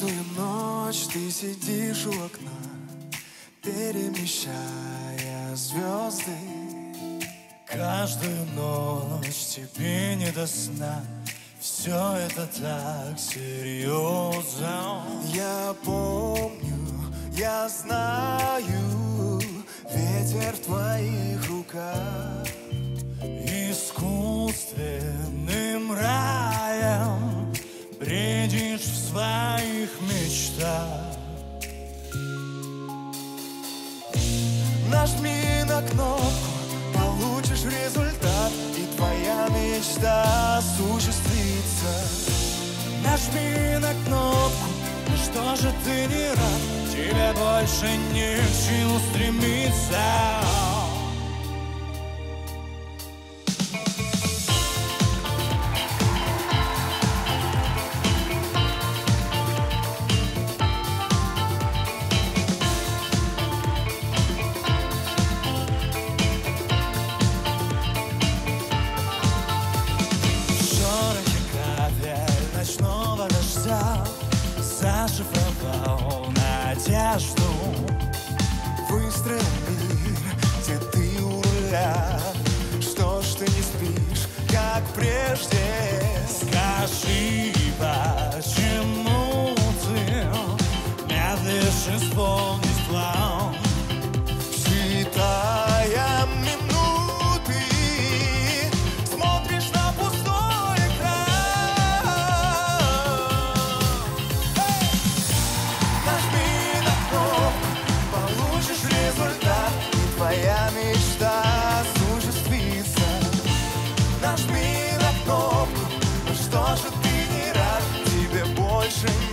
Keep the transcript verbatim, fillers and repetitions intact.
Каждую ночь ты сидишь у окна, перемещая звезды. Каждую ночь тебе не до сна. Все это так серьезно. Я помню, я знаю, ветер в твоих руках. Искусственным раем бредишь в своих мечтах. Нажми на кнопку, получишь результат, и твоя мечта осуществится. Нажми на кнопку, ну что же ты не рад? Тебе больше не к чему стремиться. Ночного дождя зашифровал надежду. Выстроил мир, где ты у руля. Что ж ты не спишь, как прежде? Скажи, почему ты медлишь исполнить план? Считая минуты, смотришь на пустой экран. Нажми на кнопку, получишь результат, и твоя мечта осуществится. Нажми на кнопку, ну что же ты не рад? Тебе больше не